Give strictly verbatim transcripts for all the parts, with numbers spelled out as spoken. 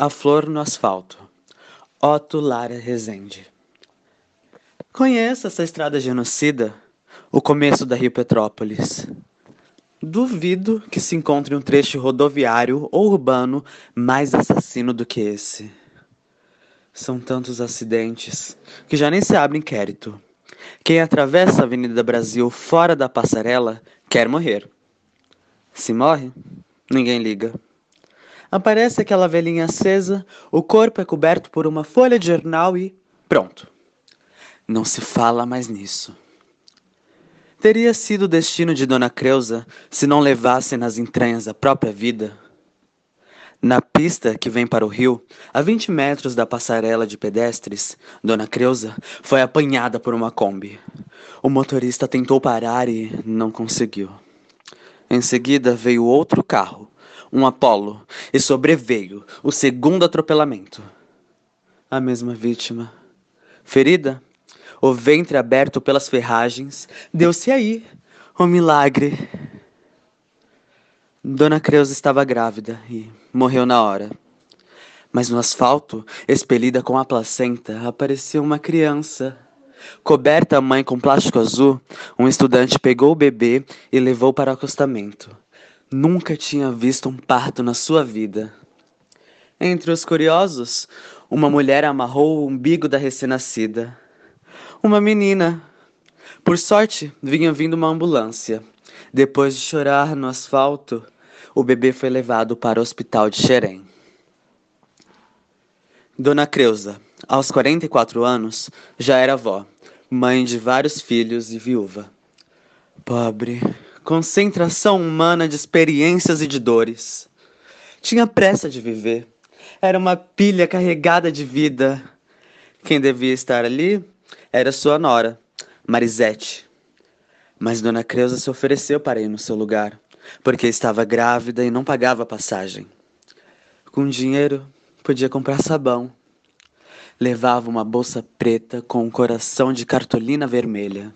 A Flor no Asfalto, Otto Lara Rezende. Conheço essa estrada genocida, o começo da Rio Petrópolis. Duvido que se encontre um trecho rodoviário ou urbano mais assassino do que esse. São tantos acidentes que já nem se abre inquérito. Quem atravessa a Avenida Brasil fora da passarela quer morrer. Se morre, ninguém liga. Aparece aquela velhinha acesa, o corpo é coberto por uma folha de jornal e pronto. Não se fala mais nisso. Teria sido o destino de Dona Creusa se não levasse nas entranhas a própria vida? Na pista que vem para o rio, a vinte metros da passarela de pedestres, Dona Creusa foi apanhada por uma Kombi. O motorista tentou parar e não conseguiu. Em seguida veio outro carro, um Apollo, e sobreveio o segundo atropelamento. A mesma vítima. Ferida? O ventre aberto pelas ferragens, deu-se aí o milagre. Dona Creuza estava grávida e morreu na hora. Mas no asfalto, expelida com a placenta, apareceu uma criança. Coberta a mãe com plástico azul, um estudante pegou o bebê e levou para o acostamento. Nunca tinha visto um parto na sua vida. Entre os curiosos, uma mulher amarrou o umbigo da recém-nascida. Uma menina. Por sorte, vinha vindo uma ambulância. Depois de chorar no asfalto, o bebê foi levado para o hospital de Xerém. Dona Creuza, aos quarenta e quatro anos, já era avó, mãe de vários filhos e viúva. Pobre, concentração humana de experiências e de dores. Tinha pressa de viver. Era uma pilha carregada de vida. Quem devia estar ali era sua nora, Marisete. Mas Dona Creuza se ofereceu para ir no seu lugar, porque estava grávida e não pagava passagem. Com dinheiro, podia comprar sabão. Levava uma bolsa preta com um coração de cartolina vermelha.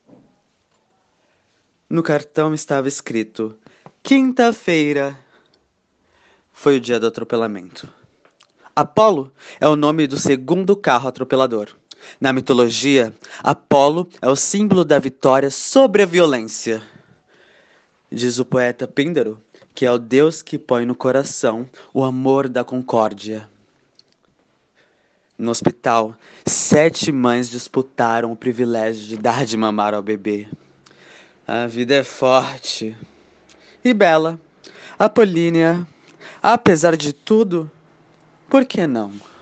No cartão estava escrito: quinta-feira. Foi o dia do atropelamento. Apolo é o nome do segundo carro atropelador. Na mitologia, Apolo é o símbolo da vitória sobre a violência. Diz o poeta Píndaro que é o Deus que põe no coração o amor da concórdia. No hospital, sete mães disputaram o privilégio de dar de mamar ao bebê. A vida é forte e bela. Apolínea, apesar de tudo, por que não?